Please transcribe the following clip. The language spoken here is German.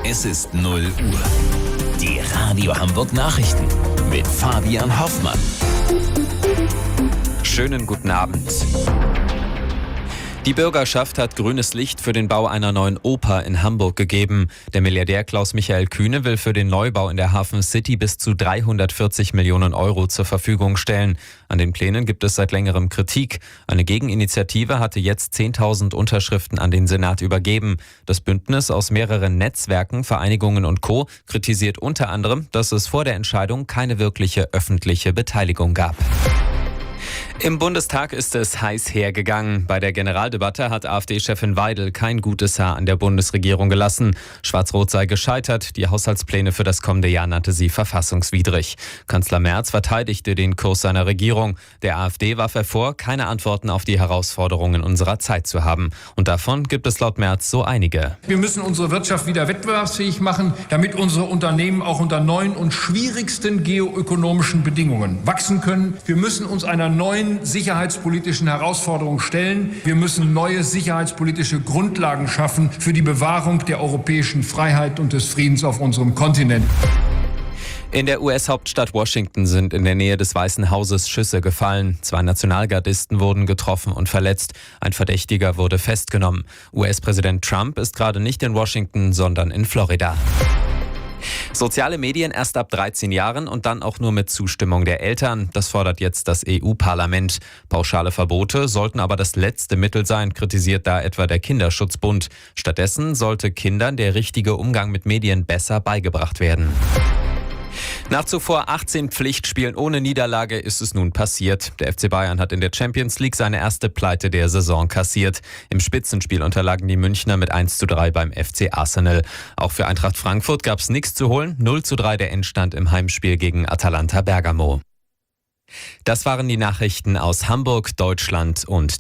Es ist 0 Uhr. Die Radio Hamburg Nachrichten mit Fabian Hoffmann. Schönen guten Abend. Die Bürgerschaft hat grünes Licht für den Bau einer neuen Oper in Hamburg gegeben. Der Milliardär Klaus-Michael Kühne will für den Neubau in der Hafen City bis zu 340 Millionen Euro zur Verfügung stellen. An den Plänen gibt es seit längerem Kritik. Eine Gegeninitiative hatte jetzt 10.000 Unterschriften an den Senat übergeben. Das Bündnis aus mehreren Netzwerken, Vereinigungen und Co. kritisiert unter anderem, dass es vor der Entscheidung keine wirkliche öffentliche Beteiligung gab. Im Bundestag ist es heiß hergegangen. Bei der Generaldebatte hat AfD-Chefin Weidel kein gutes Haar an der Bundesregierung gelassen. Schwarz-Rot sei gescheitert. Die Haushaltspläne für das kommende Jahr nannte sie verfassungswidrig. Kanzler Merz verteidigte den Kurs seiner Regierung. Der AfD warf er vor, keine Antworten auf die Herausforderungen unserer Zeit zu haben. Und davon gibt es laut Merz so einige. Wir müssen unsere Wirtschaft wieder wettbewerbsfähig machen, damit unsere Unternehmen auch unter neuen und schwierigsten geoökonomischen Bedingungen wachsen können. Wir müssen uns einer neuen sicherheitspolitischen Herausforderungen stellen. Wir müssen neue sicherheitspolitische Grundlagen schaffen für die Bewahrung der europäischen Freiheit und des Friedens auf unserem Kontinent. In der US-Hauptstadt Washington sind in der Nähe des Weißen Hauses Schüsse gefallen. 2 Nationalgardisten wurden getroffen und verletzt. Ein Verdächtiger wurde festgenommen. US-Präsident Trump ist gerade nicht in Washington, sondern in Florida. Soziale Medien erst ab 13 Jahren und dann auch nur mit Zustimmung der Eltern. Das fordert jetzt das EU-Parlament. Pauschale Verbote sollten aber das letzte Mittel sein, kritisiert da etwa der Kinderschutzbund. Stattdessen sollte Kindern der richtige Umgang mit Medien besser beigebracht werden. Nach zuvor 18 Pflichtspielen ohne Niederlage ist es nun passiert. Der FC Bayern hat in der Champions League seine erste Pleite der Saison kassiert. Im Spitzenspiel unterlagen die Münchner mit 1:3 beim FC Arsenal. Auch für Eintracht Frankfurt gab es nichts zu holen. 0:3 der Endstand im Heimspiel gegen Atalanta Bergamo. Das waren die Nachrichten aus Hamburg, Deutschland und